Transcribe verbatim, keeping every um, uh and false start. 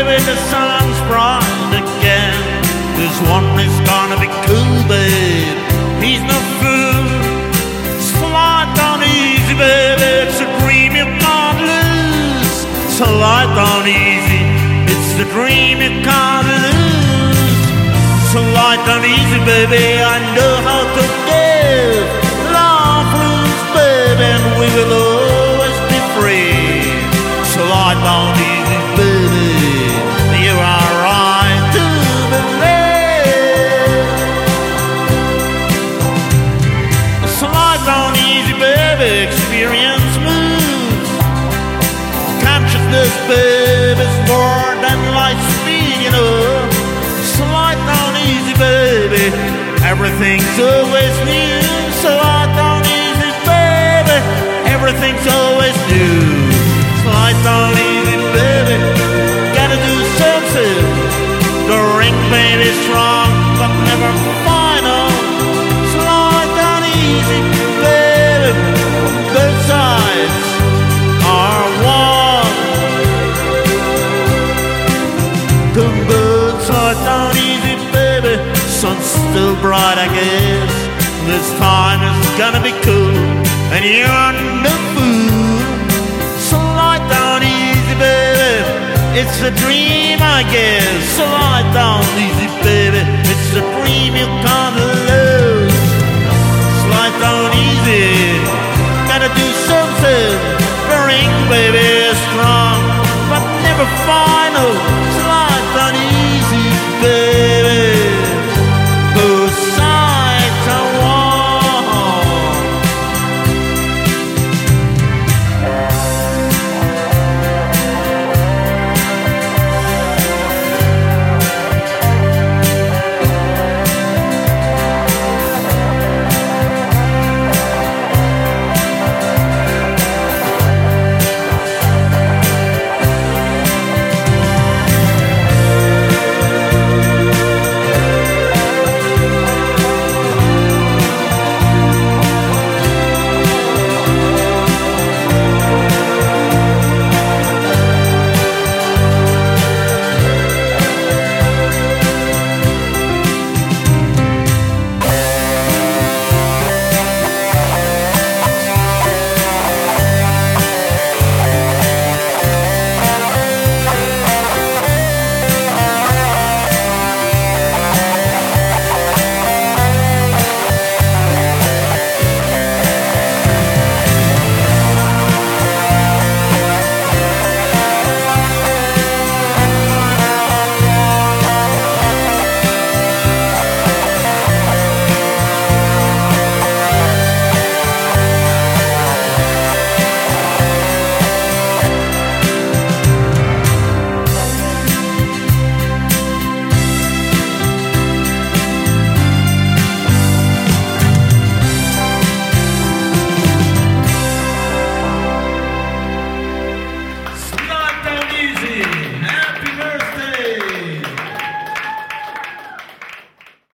baby, the sun's bright again. This one is gonna be cool, babe. He's no fool. Slide down easy, baby. It's a dream you can't lose. Slide down easy. It's the dream you can't lose. Slide down easy, baby. I know how to give. Love loose, baby, and we will always be free. Slide down easy, baby. You are right to believe. Slide down easy, baby. Experience moves. Consciousness, baby, is more than light speed, you know. Slide down easy, baby. Everything's always new. Slide down easy, baby. Everything's always new. Slide down easy, baby. Gotta do something. The ring, baby, strong, but never final. Slide down easy, baby. Both sides are one. The both slide down easy, baby. Sun's still bright, I guess. This time is gonna be cool, and you're no fool. Slide down easy, baby. It's a dream, I guess. Slide down easy, baby. It's a dream you can't lose. Slide down easy. Gotta do something. The ring, baby, is strong, but never far.